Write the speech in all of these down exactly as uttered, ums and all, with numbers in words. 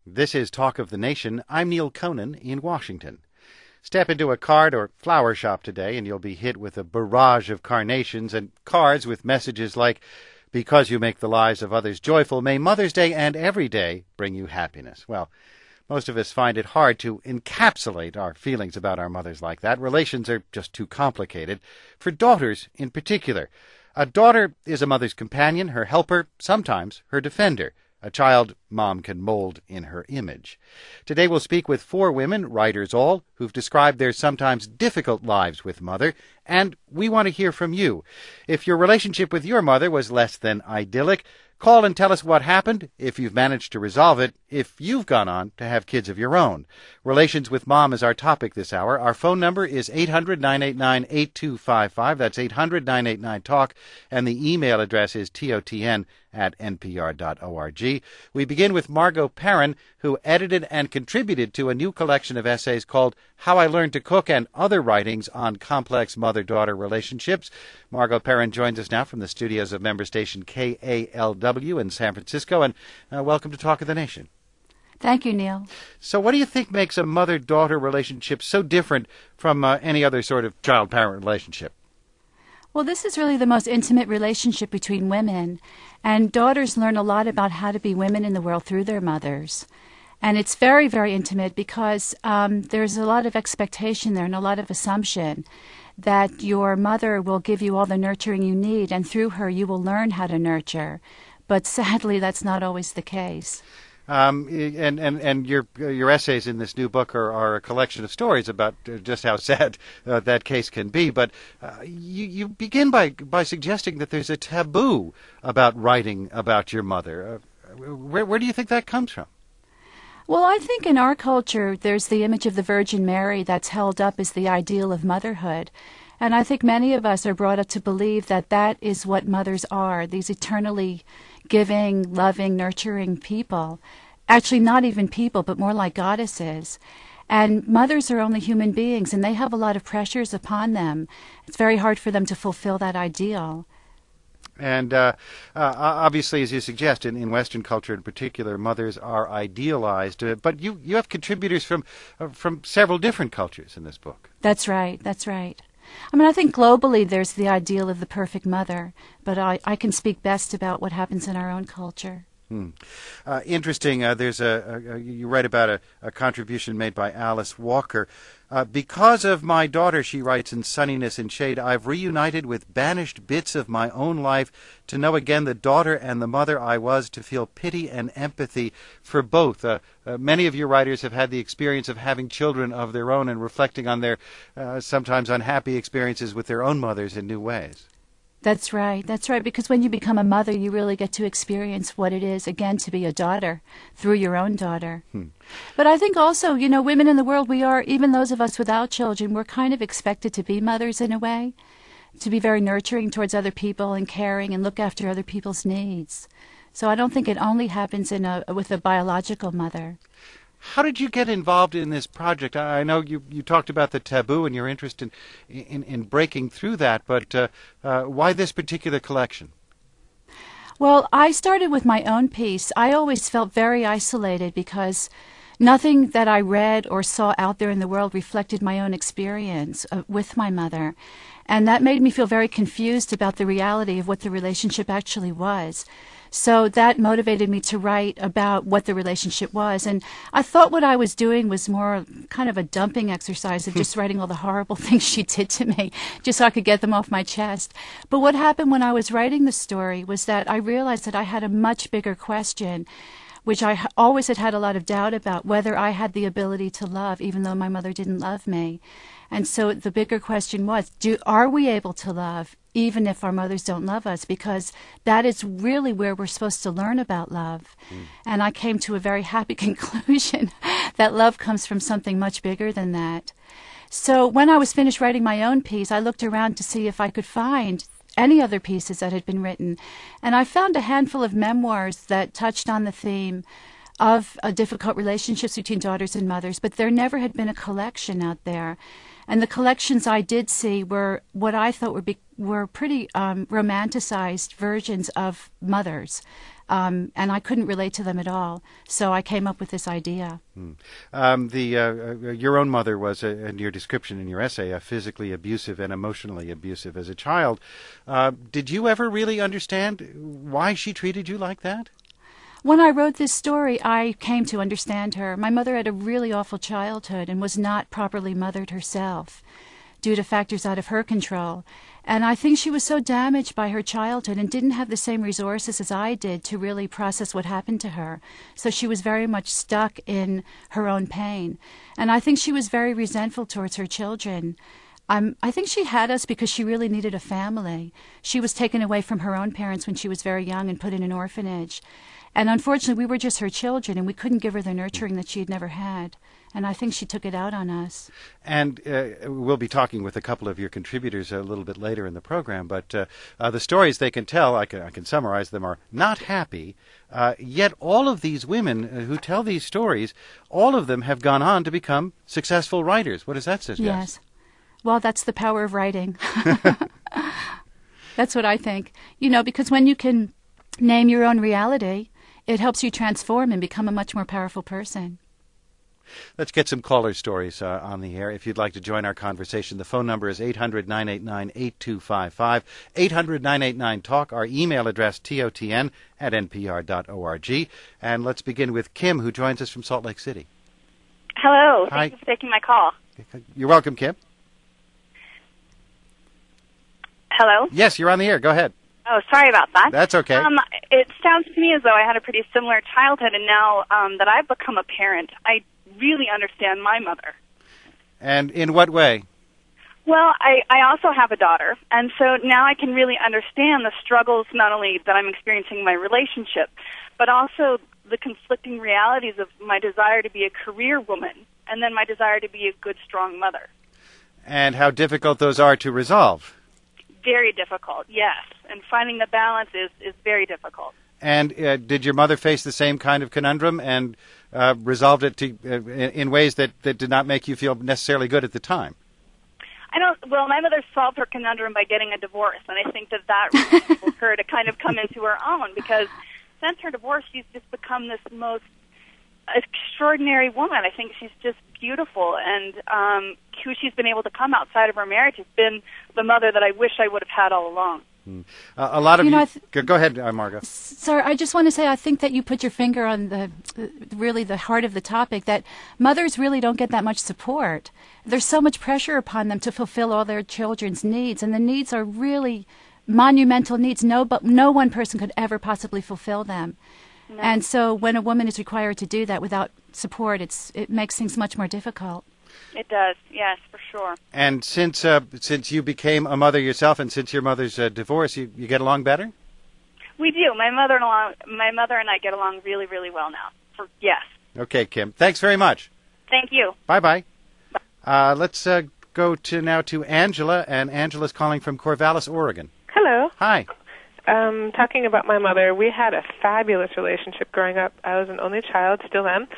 This is Talk of the Nation. I'm Neil Conan in Washington. Step into a card or flower shop today and you'll be hit with a barrage of carnations and cards with messages like, because you make the lives of others joyful, may Mother's Day and every day bring you happiness. Well, most of us find it hard to encapsulate our feelings about our mothers like that. Relations are just too complicated. For daughters in particular. A daughter is a mother's companion, her helper, sometimes her defender. A child mom can mold in her image. Today we'll speak with four women, writers all, who've described their sometimes difficult lives with mother, and we want to hear from you. If your relationship with your mother was less than idyllic, call and tell us what happened, if you've managed to resolve it, if you've gone on to have kids of your own. Relations with Mom is our topic this hour. Our phone number is eight hundred, nine eight nine, eight two five five. That's eight hundred, nine eight nine, talk. And the email address is totn at npr dot org. We begin with Margot Perrin, who edited and contributed to a new collection of essays called How I Learned to Cook and Other Writings on Complex Mother-Daughter Relationships. Margot Perrin joins us now from the studios of member station K A L W in San Francisco, and uh, welcome to Talk of the Nation. Thank you, Neil. So what do you think makes a mother-daughter relationship so different from uh, any other sort of child-parent relationship? Well, this is really the most intimate relationship between women, and daughters learn a lot about how to be women in the world through their mothers. And it's very, very intimate because um, there's a lot of expectation there and a lot of assumption that your mother will give you all the nurturing you need, and through her you will learn how to nurture. But sadly, that's not always the case. Um, and, and, and your your essays in this new book are, are a collection of stories about just how sad uh, that case can be. But uh, you, you begin by, by suggesting that there's a taboo about writing about your mother. Uh, where, where do you think that comes from? Well, I think in our culture there's the image of the Virgin Mary that's held up as the ideal of motherhood. And I think many of us are brought up to believe that that is what mothers are, these eternally giving, loving, nurturing people. Actually, not even people, but more like goddesses. And mothers are only human beings, and they have a lot of pressures upon them. It's very hard for them to fulfill that ideal. And uh, uh, obviously, as you suggest, in, in Western culture in particular, mothers are idealized. Uh, but you, you have contributors from uh, from several different cultures in this book. That's right. That's right. I mean, I think globally there's the ideal of the perfect mother, but I, I can speak best about what happens in our own culture. Hmm. Uh, interesting. Uh, there's a, a, a you write about a, a contribution made by Alice Walker. Uh, because of my daughter, she writes in Sunniness and Shade, I've reunited with banished bits of my own life to know again the daughter and the mother I was, to feel pity and empathy for both. Uh, uh, many of your writers have had the experience of having children of their own and reflecting on their uh, sometimes unhappy experiences with their own mothers in new ways. That's right. That's right. Because when you become a mother, you really get to experience what it is, again, to be a daughter through your own daughter. Hmm. But I think also, you know, women in the world, we are, even those of us without children, we're kind of expected to be mothers in a way, to be very nurturing towards other people and caring and look after other people's needs. So I don't think it only happens in a, with a biological mother. How did you get involved in this project? I know you, you talked about the taboo and your interest in, in, in breaking through that, but uh, uh, why this particular collection? Well, I started with my own piece. I always felt very isolated because nothing that I read or saw out there in the world reflected my own experience uh, with my mother. And that made me feel very confused about the reality of what the relationship actually was. So that motivated me to write about what the relationship was. And I thought what I was doing was more kind of a dumping exercise of just writing all the horrible things she did to me, just so I could get them off my chest. But what happened when I was writing the story was that I realized that I had a much bigger question, which I always had had a lot of doubt about, whether I had the ability to love, even though my mother didn't love me. And so the bigger question was, do are we able to love, even if our mothers don't love us? Because that is really where we're supposed to learn about love. Mm. And I came to a very happy conclusion that love comes from something much bigger than that. So when I was finished writing my own piece, I looked around to see if I could find any other pieces that had been written. And I found a handful of memoirs that touched on the theme of uh, difficult relationships between daughters and mothers, but there never had been a collection out there. And the collections I did see were what I thought were be, were pretty um, romanticized versions of mothers, Um, and I couldn't relate to them at all. So I came up with this idea. Hmm. Um, the uh, uh, your own mother was, uh, in your description in your essay, uh, physically abusive and emotionally abusive as a child. Uh, did you ever really understand why she treated you like that? When I wrote this story, I came to understand her. My mother had a really awful childhood and was not properly mothered herself due to factors out of her control. And I think she was so damaged by her childhood and didn't have the same resources as I did to really process what happened to her. So she was very much stuck in her own pain. And I think she was very resentful towards her children. Um, I think she had us because she really needed a family. She was taken away from her own parents when she was very young and put in an orphanage. And unfortunately, we were just her children, and we couldn't give her the nurturing that she had never had. And I think she took it out on us. And uh, we'll be talking with a couple of your contributors a little bit later in the program, but uh, uh, the stories they can tell, I can, I can summarize them, are not happy. Uh, yet all of these women who tell these stories, all of them have gone on to become successful writers. What does that suggest? Yes. Well, that's the power of writing. That's what I think. You know, because when you can name your own reality, it helps you transform and become a much more powerful person. Let's get some caller stories uh, on the air. If you'd like to join our conversation, the phone number is eight hundred, nine eight nine, eight two five five, eight hundred, nine eight nine, talk. Our email address, totn at npr dot org. And let's begin with Kim, who joins us from Salt Lake City. Hello. Hi. Thank you for taking my call. You're welcome, Kim. Hello? Yes, you're on the air. Go ahead. Oh, sorry about that. That's okay. Um, it sounds to me as though I had a pretty similar childhood, and now um, that I've become a parent, I really understand my mother. And in what way? Well, I, I also have a daughter, and so now I can really understand the struggles not only that I'm experiencing in my relationship, but also the conflicting realities of my desire to be a career woman and then my desire to be a good, strong mother. And how difficult those are to resolve. Very difficult, yes. And finding the balance is, is very difficult. And uh, did your mother face the same kind of conundrum and uh, resolved it to, uh, in, in ways that, that did not make you feel necessarily good at the time? I don't. Well, my mother solved her conundrum by getting a divorce, and I think that that really enabled her to kind of come into her own, because since her divorce, she's just become this most extraordinary woman. I think she's just beautiful, and um, who she's been able to come outside of her marriage has been the mother that I wish I would have had all along. Hmm. Uh, a lot of you, you. know, th- go, go ahead, uh, Margot. Sir, I just want to say I think that you put your finger on the really the heart of the topic, that mothers really don't get that much support. There's so much pressure upon them to fulfill all their children's needs, and the needs are really monumental needs. No, but no one person could ever possibly fulfill them. No. And so when a woman is required to do that without support, it's it makes things much more difficult. It does, yes, for sure. And since uh, since you became a mother yourself, and since your mother's uh, divorce, you, you get along better? We do. My mother and along, my mother and I get along really, really well now. For yes. Okay, Kim. Thanks very much. Thank you. Bye bye. Uh, let's uh, go to now to Angela, and Angela's calling from Corvallis, Oregon. Hello. Hi. Um, talking about my mother, we had a fabulous relationship growing up. I was an only child, still am,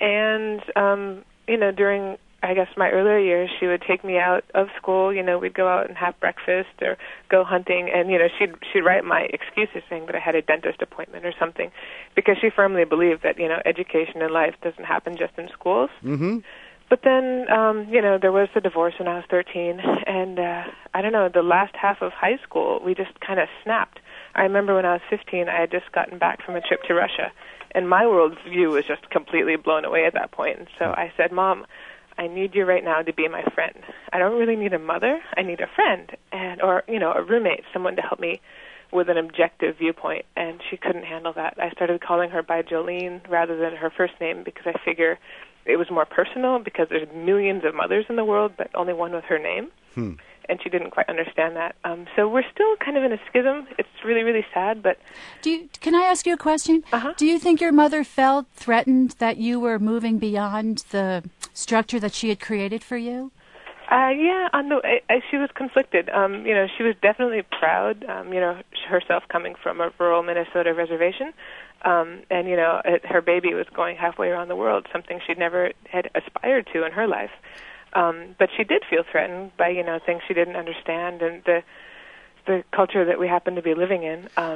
and um, you know, during I guess my earlier years, she would take me out of school. You know, we'd go out and have breakfast or go hunting, and you know, she'd she'd write my excuses saying that I had a dentist appointment or something, because she firmly believed that you know, education in life doesn't happen just in schools. Mm-hmm. But then, um, you know, there was the divorce when I was thirteen, and uh, I don't know, the last half of high school, we just kind of snapped. I remember when I was fifteen, I had just gotten back from a trip to Russia, and my worldview was just completely blown away at that point. And so I said, Mom, I need you right now to be my friend. I don't really need a mother. I need a friend, and or, you know, a roommate, someone to help me with an objective viewpoint. And she couldn't handle that. I started calling her by Jolene rather than her first name, because I figure it was more personal, because there's millions of mothers in the world, but only one with her name. Hmm. And she didn't quite understand that. Um, so we're still kind of in a schism. It's really, really sad, but... Do you, can I ask you a question? Uh-huh. Do you think your mother felt threatened that you were moving beyond the structure that she had created for you? Uh, yeah, on the, I, I, she was conflicted. Um, you know, she was definitely proud, um, you know, herself coming from a rural Minnesota reservation. Um, and, you know, it, her baby was going halfway around the world, something she'd never had aspired to in her life. Um, but she did feel threatened by, you know, things she didn't understand and the the culture that we happen to be living in. Um,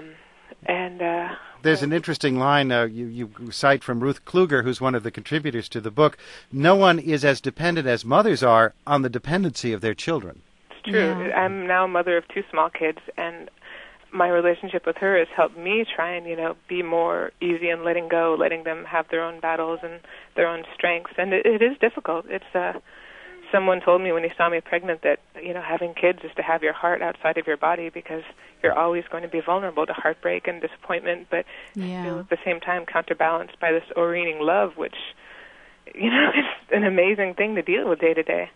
And uh, there's an interesting line uh, you, you cite from Ruth Kluger, who's one of the contributors to the book. No one is as dependent as mothers are on the dependency of their children. It's true. Yeah. I'm now a mother of two small kids, and my relationship with her has helped me try and, you know, be more easy and letting go, letting them have their own battles and their own strengths. And it, it is difficult. It's uh, someone told me when he saw me pregnant that, you know, having kids is to have your heart outside of your body, because you're always going to be vulnerable to heartbreak and disappointment, but Yeah. still at the same time counterbalanced by this overweening love, which, you know, is an amazing thing to deal with day to day.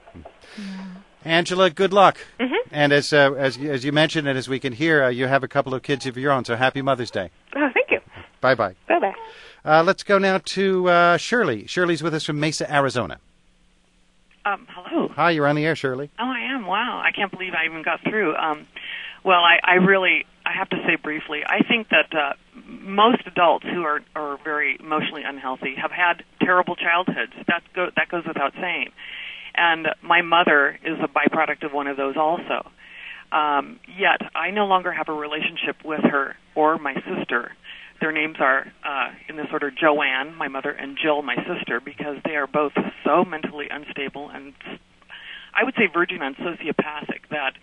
Angela, good luck. Mm-hmm. And as uh, as as you mentioned, and as we can hear, uh, you have a couple of kids of your own. So happy Mother's Day. Oh, thank you. Bye bye. Bye bye. Uh, let's go now to uh, Shirley. Shirley's with us from Mesa, Arizona. Um, hello. Hi, you're on the air, Shirley. Oh, I am. Wow. I can't believe I even got through. Um, well, I, I really, I have to say briefly, I think that uh, most adults who are, are very emotionally unhealthy have had terrible childhoods. That, go, that goes without saying. And my mother is a byproduct of one of those also. Um, yet, I no longer have a relationship with her or my sister. Their names are, uh, in this order, Joanne, my mother, and Jill, my sister, because they are both so mentally unstable and, I would say, verging on sociopathic that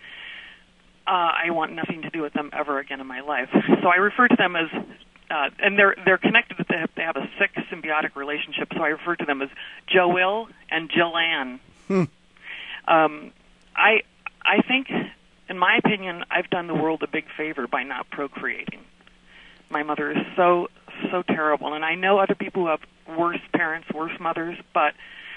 uh, I want nothing to do with them ever again in my life. So I refer to them as, uh, and they're they're connected. They have, they have a sick symbiotic relationship. So I refer to them as Joil and Jillanne. Hmm. Um, I I think, in my opinion, I've done the world a big favor by not procreating. My mother is so, so terrible. And I know other people who have worse parents, worse mothers, but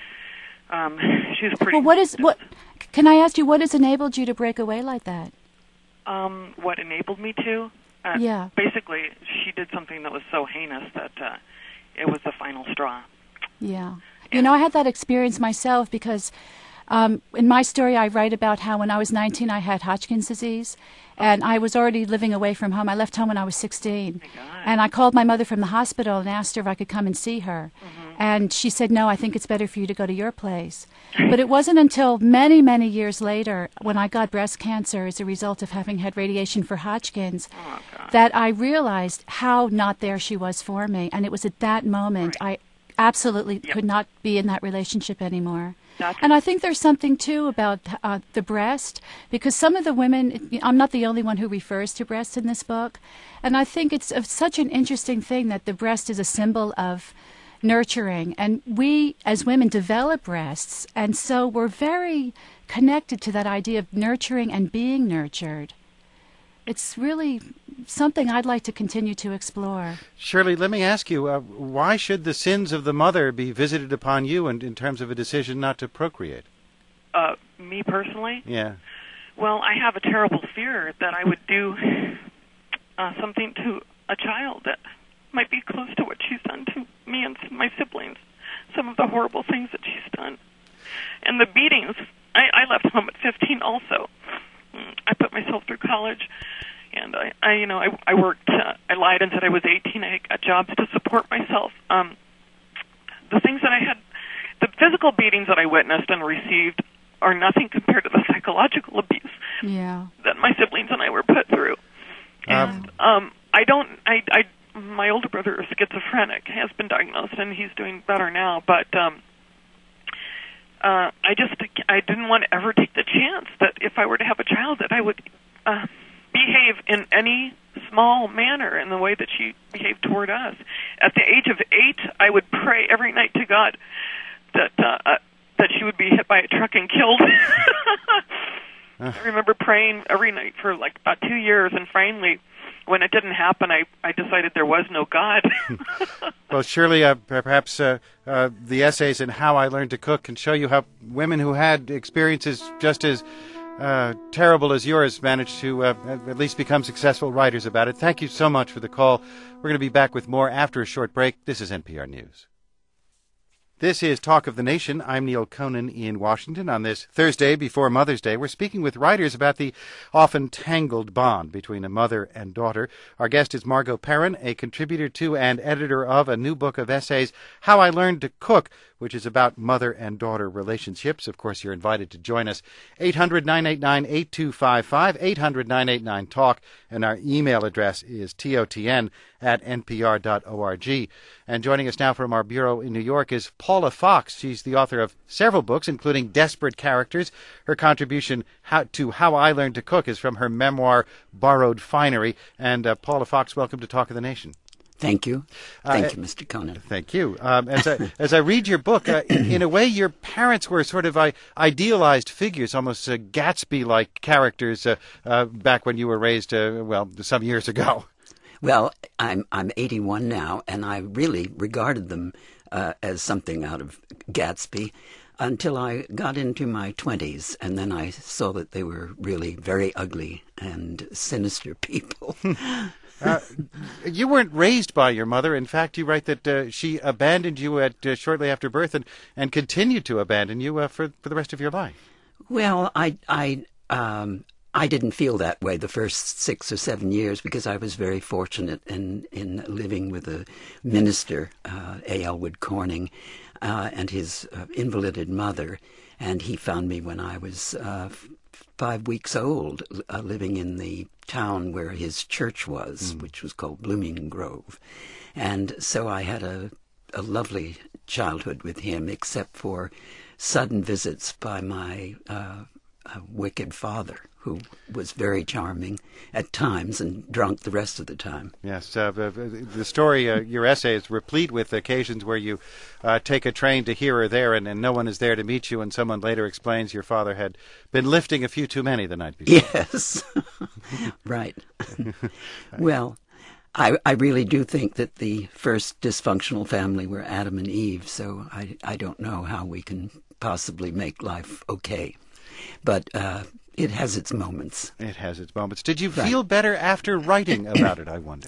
um, she's pretty... Well, what is, what, can I ask you, what has enabled you to break away like that? Um, what enabled me to? Uh, Yeah. Basically, she did something that was so heinous that uh, it was the final straw. Yeah. You know, I had that experience myself because um, in my story I write about how when I was nineteen I had Hodgkin's disease, and I was already living away from home. I left home when I was sixteen. Oh my God. And I called my mother from the hospital and asked her if I could come and see her. Mm-hmm. And she said, no, I think it's better for you to go to your place. But it wasn't until many, many years later, when I got breast cancer as a result of having had radiation for Hodgkin's, Oh, God. that I realized how not there she was for me. And it was at that moment I absolutely Yep. could not be in that relationship anymore. That's- And I think there's something, too, about uh, the breast, because some of the women, I'm not the only one who refers to breast in this book, and I think it's a, such an interesting thing that the breast is a symbol of nurturing, and we as women develop breasts, and so we're very connected to that idea of nurturing and being nurtured. It's really something I'd like to continue to explore. Shirley, let me ask you, uh, why should the sins of the mother be visited upon you in, in terms of a decision not to procreate? Uh, me personally? Yeah. Well, I have a terrible fear that I would do uh, something to a child that might be close to what she's done to me and my siblings. Some of the horrible things that she's done. And the beatings. I, I left home at fifteen also. I put myself through college, and I, I you know, I, I worked, uh, I lied and said I was eighteen. I got jobs to support myself. Um, the things that I had, the physical beatings that I witnessed and received are nothing compared to the psychological abuse Yeah. that my siblings and I were put through. And um, I don't, I, I, my older brother is schizophrenic, has been diagnosed, and he's doing better now, but um, uh, I just, I didn't want to ever take the chance that if I were to have a child that I would uh, behave in any small manner in the way that she behaved toward us. At the age of eight, I would pray every night to God that uh, uh, that she would be hit by a truck and killed. I remember praying every night for like about two years, and finally, when it didn't happen, I, I decided there was no God. Well, Shirley, uh, perhaps uh, uh, the essays in How I Learned to Cook can show you how women who had experiences just as uh, terrible as yours managed to uh, at least become successful writers about it. Thank you so much for the call. We're going to be back with more after a short break. This is N P R News. This is Talk of the Nation. I'm Neil Conan in Washington. On this Thursday before Mother's Day, we're speaking with writers about the often tangled bond between a mother and daughter. Our guest is Margot Perrin, a contributor to and editor of a new book of essays, How I Learned to Cook, which is about mother and daughter relationships. Of course, you're invited to join us. eight hundred, nine eight nine, eight two five five, eight hundred, nine eight nine, talk, and our email address is totn at npr.org. And joining us now from our bureau in New York is Paula Fox. She's the author of several books, including Desperate Characters. Her contribution how, to How I Learned to Cook is from her memoir, Borrowed Finery. And uh, Paula Fox, welcome to Talk of the Nation. Thank you. Thank uh, you, Mister Conan. Thank you. Um, as, I, as I read your book, uh, in, in a way, your parents were sort of uh, idealized figures, almost uh, Gatsby-like characters uh, uh, back when you were raised, uh, well, some years ago. Well, I'm I'm eighty-one now, and I really regarded them uh, as something out of Gatsby until I got into my twenties, and then I saw that they were really very ugly and sinister people. Uh, you weren't raised by your mother. In fact, you write that uh, she abandoned you at uh, shortly after birth and, and continued to abandon you uh, for, for the rest of your life. Well, I, I, um, I didn't feel that way the first six or seven years because I was very fortunate in, in living with a minister, uh, A. Elwood Corning, uh, and his uh, invalided mother. And he found me when I was uh, five weeks old, uh, living in the town where his church was, mm. which was called Blooming Grove. And so I had a, a lovely childhood with him, except for sudden visits by my uh, uh, wicked father, who was very charming at times and drunk the rest of the time. Yes, uh, the story, uh, your essay is replete with occasions where you uh, take a train to here or there and, and no one is there to meet you, and someone later explains your father had been lifting a few too many the night before. Yes, right. Well, I, I really do think that the first dysfunctional family were Adam and Eve, so I, I don't know how we can possibly make life okay. But uh, it has its moments. It has its moments. Did you right. feel better after writing about it, I wonder?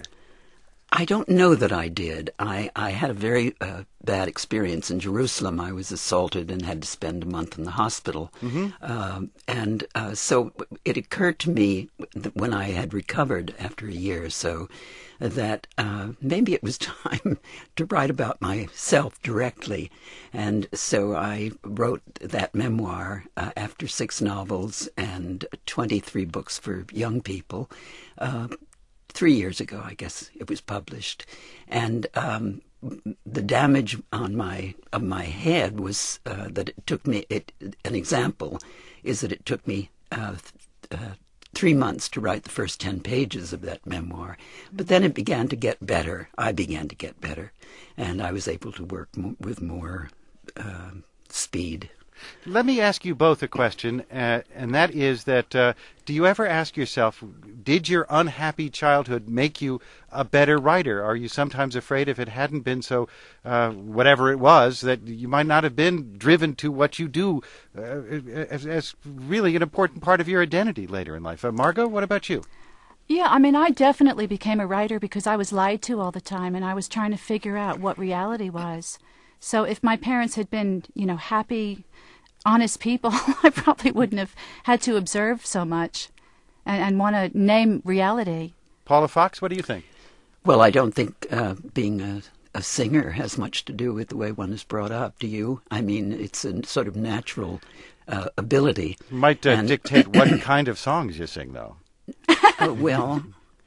I don't know that I did. I, I had a very uh, bad experience in Jerusalem. I was assaulted and had to spend a month in the hospital. Mm-hmm. Uh, and uh, so it occurred to me that when I had recovered after a year or so that uh, maybe it was time to write about myself directly. And so I wrote that memoir uh, after six novels and twenty-three books for young people. Uh, Three years ago, I guess it was published, and um, the damage on my of my head was uh, that it took me. It, an example is that it took me uh, th- uh, three months to write the first ten pages of that memoir, but then it began to get better. I began to get better, and I was able to work m- with more uh, speed. Let me ask you both a question, uh, and that is that uh, do you ever ask yourself, did your unhappy childhood make you a better writer? Are you sometimes afraid if it hadn't been so, uh, whatever it was, that you might not have been driven to what you do uh, as, as really an important part of your identity later in life? Uh, Margot, what about you? Yeah, I mean, I definitely became a writer because I was lied to all the time, and I was trying to figure out what reality was. So if my parents had been, you know, happy, honest people, I probably wouldn't have had to observe so much and, and want to name reality. Paula Fox, what do you think? Well, I don't think uh, being a, a singer has much to do with the way one is brought up. Do you? I mean, it's a sort of natural uh, ability. Might uh, and dictate what kind of songs you sing, though. Uh, well,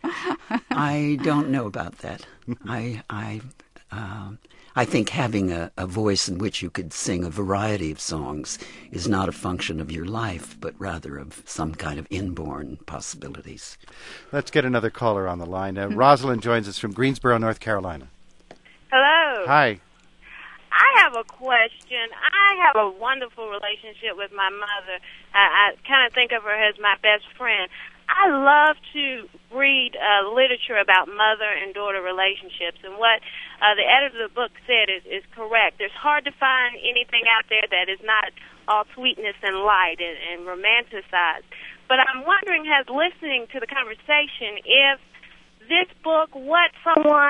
I don't know about that. I I uh, I think having a, a voice in which you could sing a variety of songs is not a function of your life, but rather of some kind of inborn possibilities. Let's get another caller on the line. Uh, Rosalind joins us from Greensboro, North Carolina. Hello. Hi. I have a question. I have a wonderful relationship with my mother. I, I kind of think of her as my best friend. I love to read uh, literature about mother and daughter relationships, and what uh, the editor of the book said is, is correct. There's hard to find anything out there that is not all sweetness and light and, and romanticized. But I'm wondering, as listening to the conversation, if this book, what someone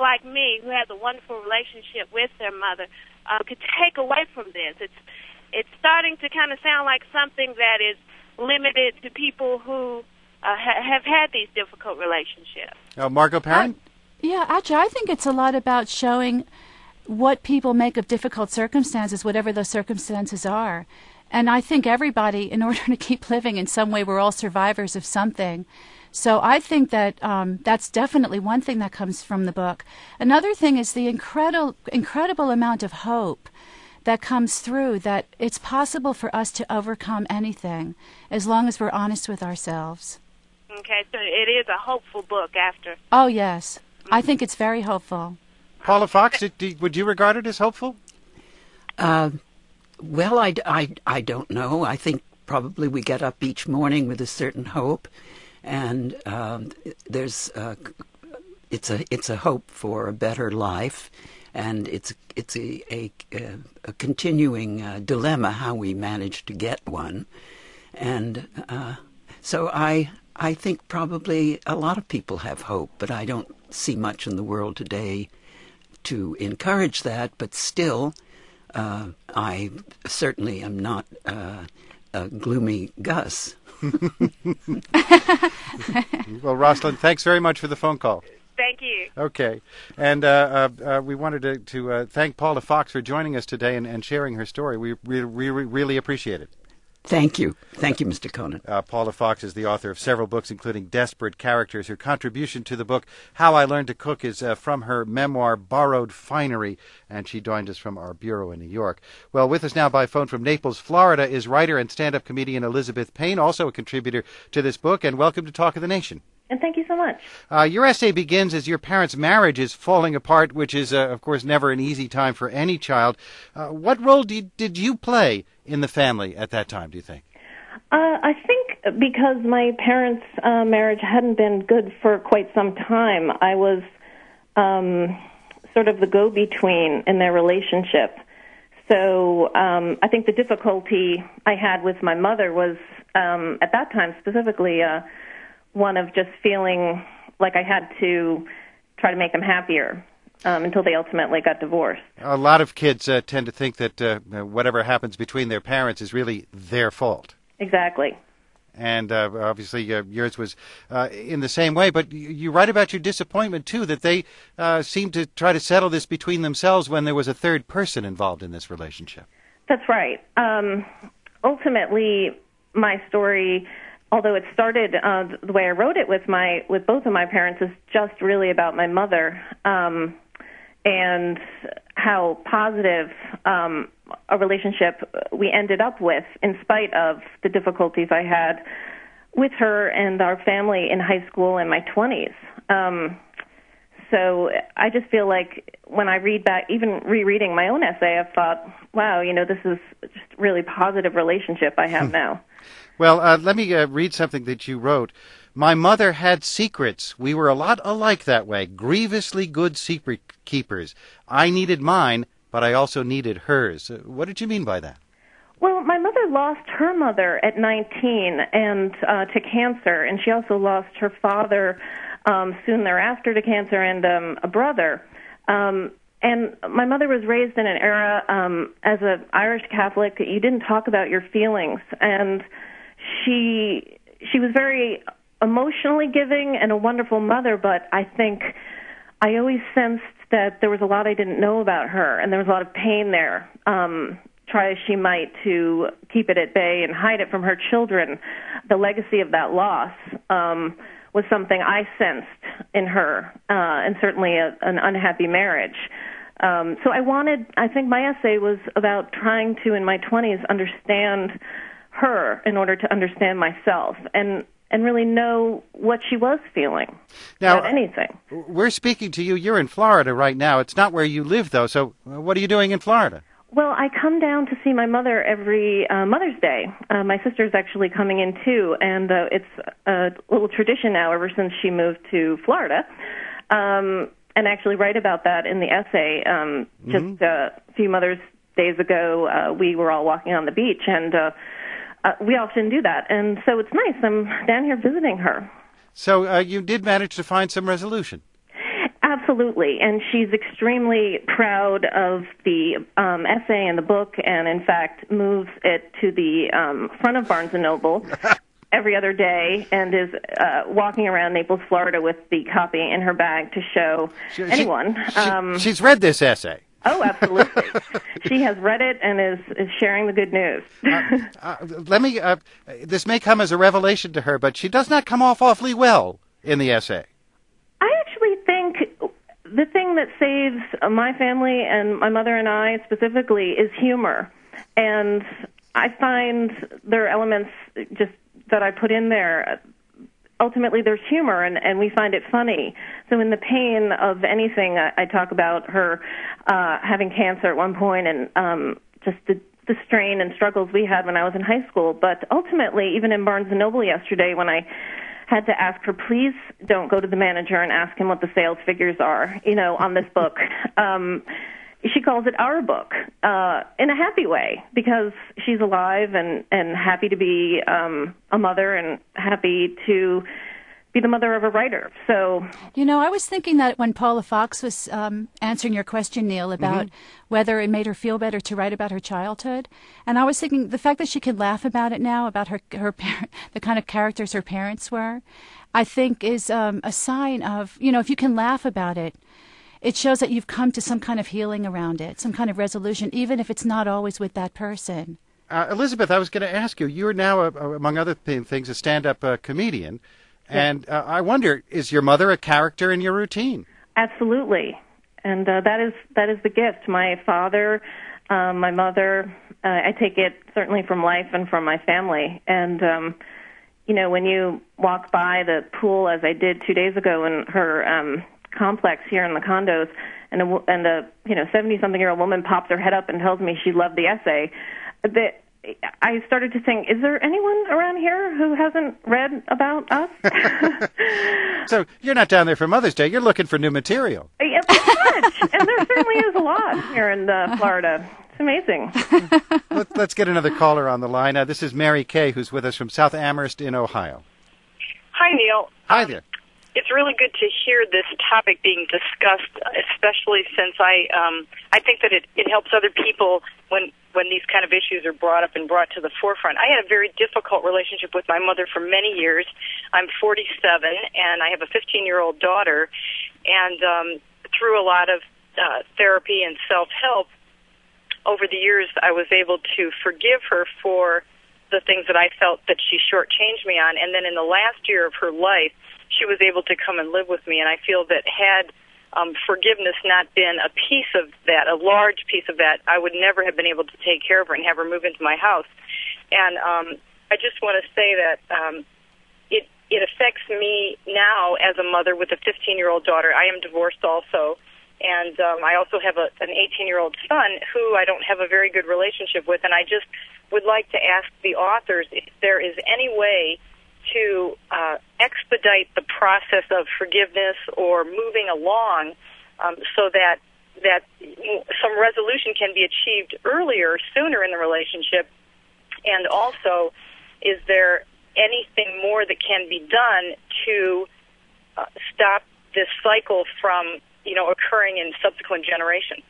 like me, who has a wonderful relationship with their mother, uh, could take away from this. It's it's starting to kind of sound like something that is limited to people who uh, ha- have had these difficult relationships. Uh, Margot Perrin? Uh, yeah, actually, I think it's a lot about showing what people make of difficult circumstances, whatever those circumstances are. And I think everybody, in order to keep living in some way, we're all survivors of something. So I think that um, that's definitely one thing that comes from the book. Another thing is the incredible, incredible amount of hope that comes through, that it's possible for us to overcome anything as long as we're honest with ourselves. Okay, so it is a hopeful book after. Oh, yes. I think it's very hopeful. Paula Fox, did, did, would you regard it as hopeful? Uh, well, I, I, I don't know. I think probably we get up each morning with a certain hope, and um, there's uh, it's a it's a hope for a better life, and it's it's a a, a continuing uh, dilemma how we manage to get one, and uh, so I I think probably a lot of people have hope, but I don't see much in the world today to encourage that. But still, uh, I certainly am not uh, a gloomy Gus. Well, Rosalind, thanks very much for the phone call. Thank you. Okay. And uh, uh, uh, we wanted to, to uh, thank Paula Fox for joining us today and, and sharing her story. We re- re- really appreciate it. Thank you. Thank you, Mister Conan. Uh, Paula Fox is the author of several books, including Desperate Characters. Her contribution to the book, How I Learned to Cook, is uh, from her memoir, Borrowed Finery, and she joined us from our bureau in New York. Well, with us now by phone from Naples, Florida, is writer and stand-up comedian Elizabeth Payne, also a contributor to this book, and welcome to Talk of the Nation. And thank you so much. Uh, your essay begins as your parents' marriage is falling apart, which is, uh, of course, never an easy time for any child. Uh, what role did, did you play in the family at that time, do you think? Uh, I think because my parents' uh, marriage hadn't been good for quite some time, I was um, sort of the go-between in their relationship. So um, I think the difficulty I had with my mother was, um, at that time specifically, uh, one of just feeling like I had to try to make them happier um, until they ultimately got divorced. A lot of kids uh, tend to think that uh, whatever happens between their parents is really their fault. Exactly. And uh, obviously uh, yours was uh, in the same way. But you, you write about your disappointment, too, that they uh, seemed to try to settle this between themselves when there was a third person involved in this relationship. That's right. Um, ultimately, my story, although it started uh, the way I wrote it with my with both of my parents, is just really about my mother um, and how positive um, a relationship we ended up with, in spite of the difficulties I had with her and our family in high school and my twenties. Um, so I just feel like when I read back, even rereading my own essay, I've thought, wow, you know, this is just a really positive relationship I have now. Well, uh, let me uh, read something that you wrote. My mother had secrets. We were a lot alike that way, grievously good secret keepers. I needed mine, but I also needed hers. Uh, what did you mean by that? Well, my mother lost her mother at nineteen and uh, to cancer, and she also lost her father um, soon thereafter to cancer and um, a brother. Um, and my mother was raised in an era um, as an Irish Catholic that you didn't talk about your feelings, and she she was very emotionally giving and a wonderful mother, but I think I always sensed that there was a lot I didn't know about her, and there was a lot of pain there. Um, try as she might to keep it at bay and hide it from her children, the legacy of that loss um, was something I sensed in her, uh, and certainly a, an unhappy marriage. Um, so I wanted, I think my essay was about trying to, in my twenties, understand her in order to understand myself and and really know what she was feeling now, about anything. We're speaking to you. You're in Florida right now. It's not where you live, though. So what are you doing in Florida? Well, I come down to see my mother every uh, Mother's Day. Uh, my sister's actually coming in, too, and uh, it's a little tradition now ever since she moved to Florida. Um, and I actually write about that in the essay. Um, mm-hmm. Just uh, a few Mother's Days ago, uh, we were all walking on the beach, and uh, uh, we often do that. And so it's nice. I'm down here visiting her. So uh, you did manage to find some resolution. Uh, Absolutely, and she's extremely proud of the um, essay and the book, and in fact moves it to the um, front of Barnes and Noble every other day, and is uh, walking around Naples, Florida, with the copy in her bag to show she, anyone. She, um, she's read this essay. Oh, absolutely. She has read it and is, is sharing the good news. uh, uh, let me. Uh, this may come as a revelation to her, but she does not come off awfully well in the essay. I actually think the thing that saves my family and my mother and I specifically is humor. And I find there are elements just that I put in there. Ultimately, there's humor, and, and we find it funny. So in the pain of anything, I, I talk about her uh, having cancer at one point and um, just the, the strain and struggles we had when I was in high school. But ultimately, even in Barnes and Noble yesterday, when I had to ask her, please don't go to the manager and ask him what the sales figures are, you know, on this book. Um, she calls it our book uh, in a happy way because she's alive and, and happy to be um, a mother and happy to be the mother of a writer. So, you know, I was thinking that when Paula Fox was um, answering your question, Neil, about mm-hmm. whether it made her feel better to write about her childhood, and I was thinking the fact that she could laugh about it now, about her her the kind of characters her parents were, I think is um, a sign of, you know, if you can laugh about it, it shows that you've come to some kind of healing around it, some kind of resolution, even if it's not always with that person. Uh, Elizabeth, I was going to ask you, you're now, a, among other things, a stand-up uh, comedian. And uh, I wonder, is your mother a character in your routine? Absolutely, and uh, that is that is the gift. My father, um, my mother, uh, I take it certainly from life and from my family. And um, you know, when you walk by the pool, as I did two days ago in her um, complex here in the condos, and a and a you know seventy-something-year-old woman pops her head up and tells me she loved the essay, that I started to think, is there anyone around here who hasn't read about us? So you're not down there for Mother's Day. You're looking for new material. Yeah, pretty much. And there certainly is a lot here in uh, Florida. It's amazing. Let, let's get another caller on the line. Uh, this is Mary Kay, who's with us from South Amherst in Ohio. Hi, Neil. Hi there. It's really good to hear this topic being discussed, especially since I um, I think that it, it helps other people when when these kind of issues are brought up and brought to the forefront. I had a very difficult relationship with my mother for many years. I'm forty-seven, and I have a fifteen-year-old daughter. And um, through a lot of uh, therapy and self-help, over the years, I was able to forgive her for the things that I felt that she shortchanged me on. And then in the last year of her life, she was able to come and live with me, and I feel that had um, forgiveness not been a piece of that, a large piece of that, I would never have been able to take care of her and have her move into my house. And um, I just want to say that um, it it affects me now as a mother with a fifteen-year-old daughter. I am divorced also, and um, I also have a, an eighteen-year-old son who I don't have a very good relationship with, and I just would like to ask the authors if there is any way to uh, expedite the process of forgiveness or moving along um, so that that some resolution can be achieved earlier, sooner in the relationship. And also, is there anything more that can be done to uh, stop this cycle from, you know, occurring in subsequent generations?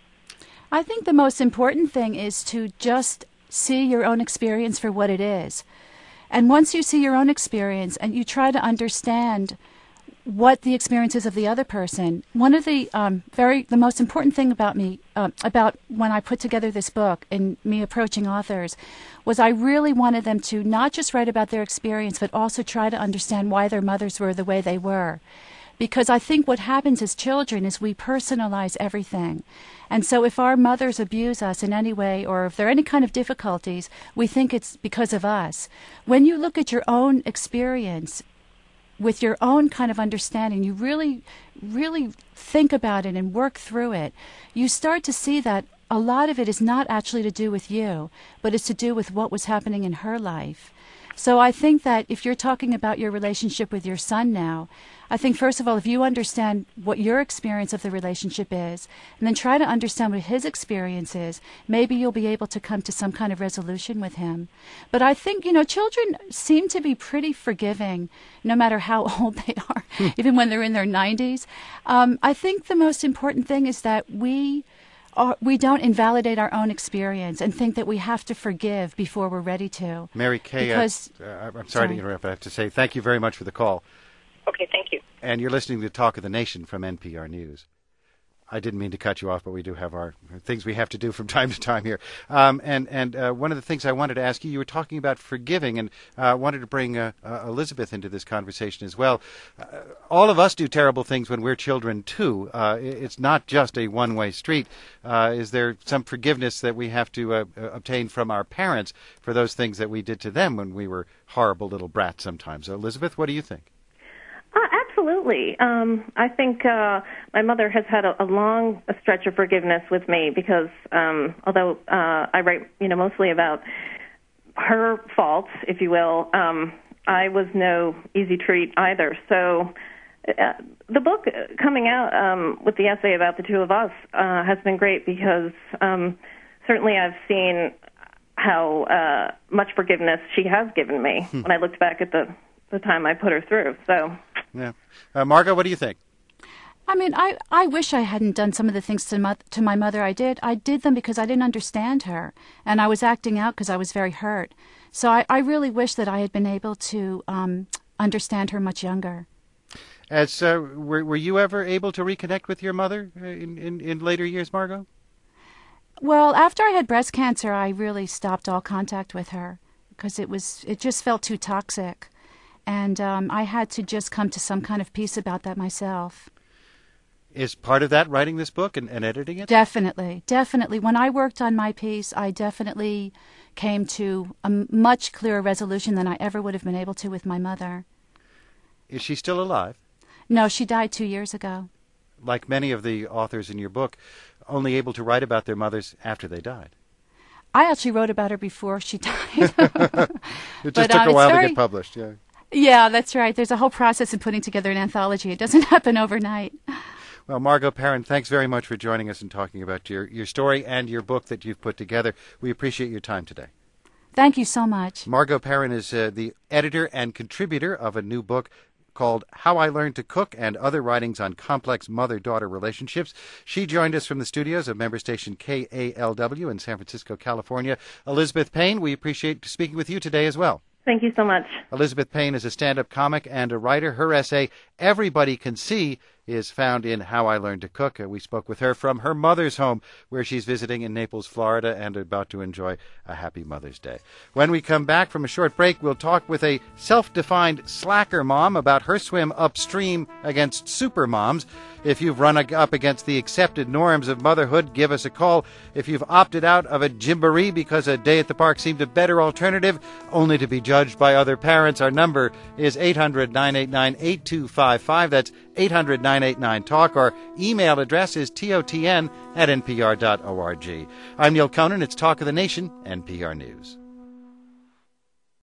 I think the most important thing is to just see your own experience for what it is. And once you see your own experience and you try to understand what the experience is of the other person, one of the um, very the most important thing about me uh, about when I put together this book and me approaching authors was I really wanted them to not just write about their experience, but also try to understand why their mothers were the way they were. Because I think what happens as children is we personalize everything. And so if our mothers abuse us in any way, or if there are any kind of difficulties, we think it's because of us. When you look at your own experience with your own kind of understanding, you really, really think about it and work through it, you start to see that a lot of it is not actually to do with you, but it's to do with what was happening in her life. So I think that if you're talking about your relationship with your son now, I think, first of all, if you understand what your experience of the relationship is, and then try to understand what his experience is, maybe you'll be able to come to some kind of resolution with him. But I think, you know, children seem to be pretty forgiving, no matter how old they are, even when they're in their nineties. Um, I think the most important thing is that we... Or we don't invalidate our own experience and think that we have to forgive before we're ready to. Mary Kay, because, uh, uh, I'm sorry, sorry to interrupt, but I have to say thank you very much for the call. Okay, thank you. And you're listening to Talk of the Nation from N P R News. I didn't mean to cut you off, but we do have our things we have to do from time to time here. Um, and and uh, one of the things I wanted to ask you, you were talking about forgiving, and I uh, wanted to bring uh, uh, Elizabeth into this conversation as well. Uh, all of us do terrible things when we're children, too. Uh, it's not just a one-way street. Uh, is there some forgiveness that we have to uh, obtain from our parents for those things that we did to them when we were horrible little brats sometimes? So, Elizabeth, what do you think? Uh, absolutely. Um, I think uh, my mother has had a, a long stretch of forgiveness with me because um, although uh, I write, you know, mostly about her faults, if you will, um, I was no easy treat either. So uh, the book coming out um, with the essay about the two of us uh, has been great because um, certainly I've seen how uh, much forgiveness she has given me hmm. when I looked back at the, the time I put her through. So. Yeah. Uh, Margot, what do you think? I mean, I, I wish I hadn't done some of the things to, mo- to my mother I did. I did them because I didn't understand her, and I was acting out because I was very hurt. So I, I really wish that I had been able to um, understand her much younger. As uh, were, were you ever able to reconnect with your mother in, in, in later years, Margot? Well, after I had breast cancer, I really stopped all contact with her because it was it just felt too toxic. And um, I had to just come to some kind of peace about that myself. Is part of that writing this book and, and editing it? Definitely, definitely. When I worked on my piece, I definitely came to a much clearer resolution than I ever would have been able to with my mother. Is she still alive? No, she died two years ago. Like many of the authors in your book, only able to write about their mothers after they died. I actually wrote about her before she died. It just but, took um, a while very... to get published, yeah. Yeah, that's right. There's a whole process in putting together an anthology. It doesn't happen overnight. Well, Margot Perrin, thanks very much for joining us and talking about your, your story and your book that you've put together. We appreciate your time today. Thank you so much. Margot Perrin is uh, the editor and contributor of a new book called How I Learned to Cook and Other Writings on Complex Mother-Daughter Relationships. She joined us from the studios of member station K A L W in San Francisco, California. Elizabeth Payne, we appreciate speaking with you today as well. Thank you so much. Elizabeth Payne is a stand-up comic and a writer. Her essay, Everybody Can See, is found in How I Learned to Cook. We spoke with her from her mother's home, where she's visiting in Naples, Florida, and about to enjoy a happy Mother's Day. When we come back from a short break, we'll talk with a self-defined slacker mom about her swim upstream against super moms. If you've run up against the accepted norms of motherhood, give us a call. If you've opted out of a gymboree because a day at the park seemed a better alternative, only to be judged by other parents, our number is eight hundred, nine eight nine, eight two five five. That's eight hundred, nine eight nine, talk. Our email address is totn at npr dot org. I'm Neil Conan. It's Talk of the Nation, N P R News.